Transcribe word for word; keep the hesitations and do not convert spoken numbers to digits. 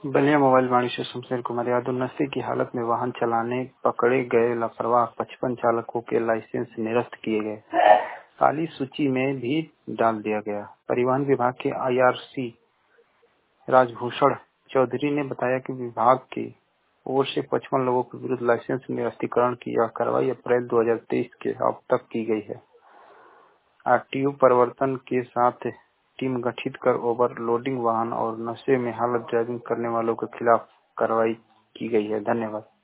Ballia mobile वाणी से शमशेर कुमार यादव। नशे की हालत में वाहन चलाने पकड़े गए लापरवाह पचपन चालकों के लाइसेंस निरस्त किए गए, काली सूची में भी डाल दिया गया। परिवहन विभाग के आईआरसी राजभूषण चौधरी ने बताया कि विभाग की ओर से पचपन लोगों के विरुद्ध लाइसेंस निरस्तीकरण की यह कार्रवाई अप्रैल दो हज़ार तेईस के अब तक की गई है। आरटीओ प्रवर्तन के साथ टीम गठित कर ओवरलोडिंग वाहन और नशे में हालत ड्राइविंग करने वालों के खिलाफ कार्रवाई की गई है। धन्यवाद।